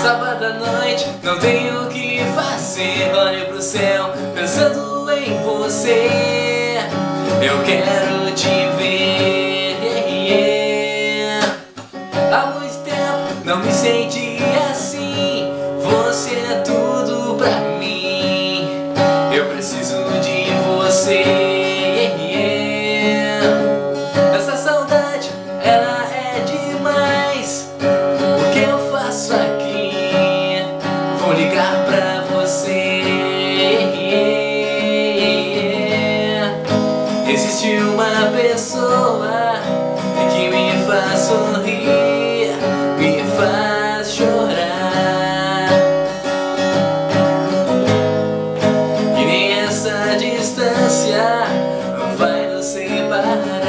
Sábado à noite, não tenho o que fazer. Olho pro céu, pensando em você. Eu quero te ver. Há muito tempo não me senti assim. Você é tudo pra mim. Eu preciso de você. Essa saudade, ela é demais. O que eu faço aqui? Vou ligar pra você. Existe uma pessoa que me faz sorrir, me faz chorar. E nem essa distância vai nos separar.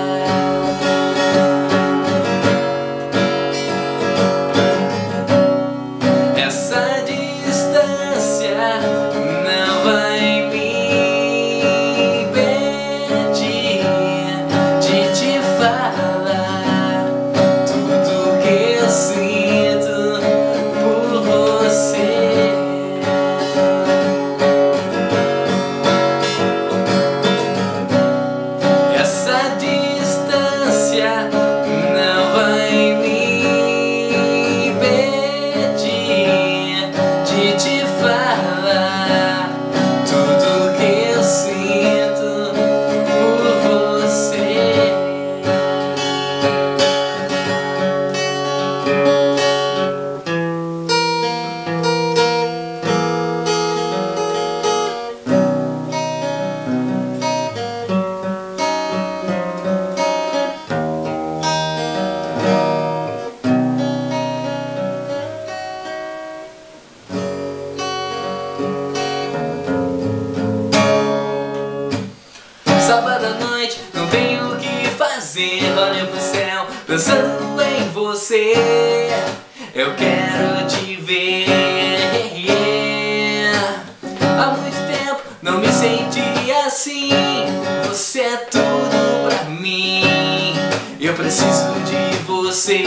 Essa distância não vai me impedir de te falar tudo que eu sinto por você. Essa distância não vai me impedir de te falar tudo que eu sinto por você. Sábado à noite, não tenho o que fazer. Olho pro céu, pensando em você. Eu quero te ver. Há muito tempo não me senti assim. Você é tudo pra mim. Eu preciso de você.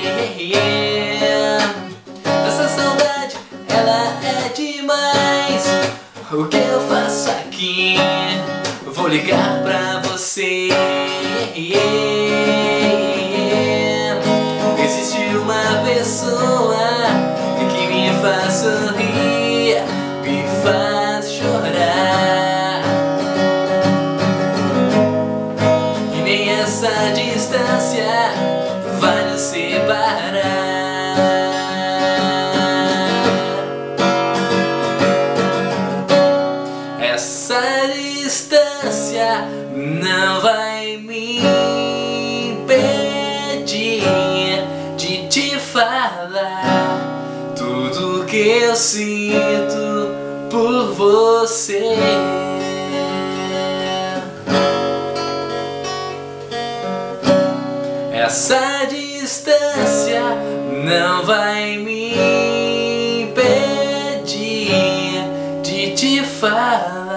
Essa saudade, ela é demais. O que eu faço aqui? Vou ligar pra você. Existe uma pessoa que me faz sorrir, me faz chorar. E nem essa distância vai nos separar. Essa distância não vai me impedir de te falar tudo que eu sinto por você. Essa distância não vai me impedir de te falar